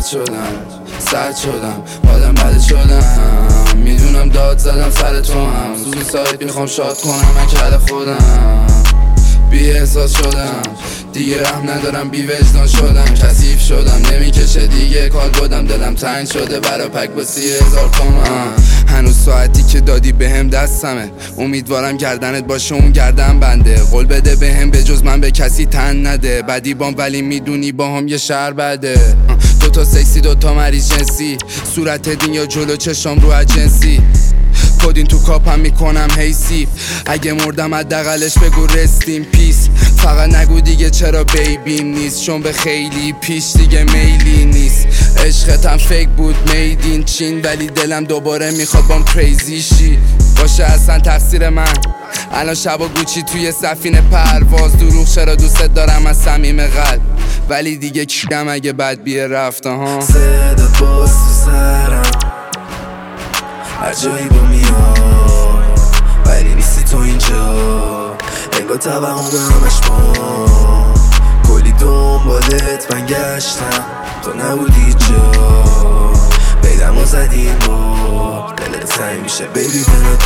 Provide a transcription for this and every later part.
شدم سرد شدم آدم بد شدم میدونم داد زدم سر تو هم زود سایت میخوام شاد کنم من کل خودم بی احساس شدم دیگه رحم ندارم بی وجدان شدم کثیف شدم نمیکشه دیگه کال بودم دلم تنگ شده برا پک با 30,000 تومن هنوز ساعتی که دادی بهم دستمه امیدوارم گردنت باشه اون گردن بنده قول بده بهم به جز من به کسی تن نده بدی بام ولی میدونی با هم یه شهر بده دوتا سکسی دوتا مریض جنسی صورت دین یا جلو چشم رو اجنسی کدین تو کاپم میکنم حیثی اگه مردم حداقلش بگو رستین پیس فقط نگو دیگه چرا بیبیم نیست چون به خیلی پیش دیگه میلی نیست عشقتم فیک بود میدین چین ولی دلم دوباره میخواد بام کریزی شی باشه اصلا تقصیر من الان شبا گوچی توی سفینه پرواز دروغ چرا دوست دارم از صمیم قلب ولی دیگه کیم اگه بد بیه رفت ها صدات باز تو سرم هر جایی با میاد ولی نیستی تو اینجا انگار توهم همش ما کلی دنبالت من گشتم تو نبودی جا بیدم و زدیم با دلت تنگ میشه بیبی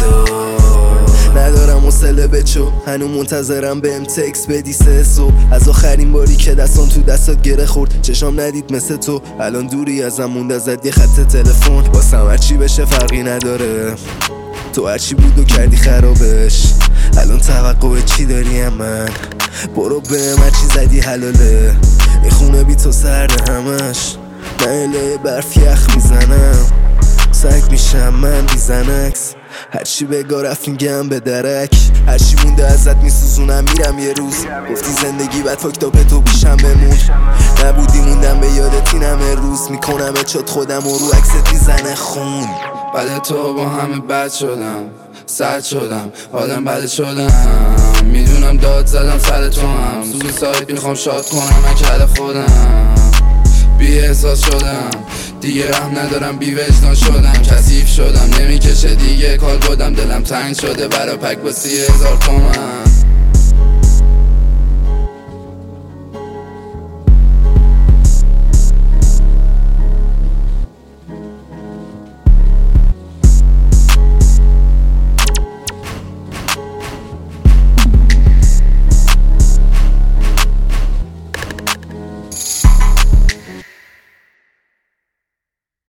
ندارم حوصله بچو هنو منتظرم بهم تکس بدی 3 صبح از آخرین باری که دستان تو دستات گره خورد چشام ندید مثل تو الان دوری ازم مونده زد یه خط تلفن واسم هرچی بشه فرقی نداره تو هرچی بود و کردی خرابش الان توقع چی داری من برو بهم هرچی زدی حلاله این خونه بی تو سرده همش من اله برف یخ میزنم سگ میشم من بیزنکس هرچی بگا رفت میگم به درک هرچی مونده ازت میسوزونم میرم یه روز گفتی زندگی بد فاکتاپ تو بیشم بمون نبودی موندم به یادت اینم روز میکنم اچات خودم و رو عکست میزنه خون بعد تو با همه بد شدم سرد شدم آدم بد شدم میدونم داد زدم سر تو هم زود سایت میخوام شاد کنم من کل خودم بی احساس شدم دیگه رحم ندارم بی وجدان شدم کثیف شدم نمیکشه دیگه کال بودم دلم تنگ شده برا پک با 30,000 تومن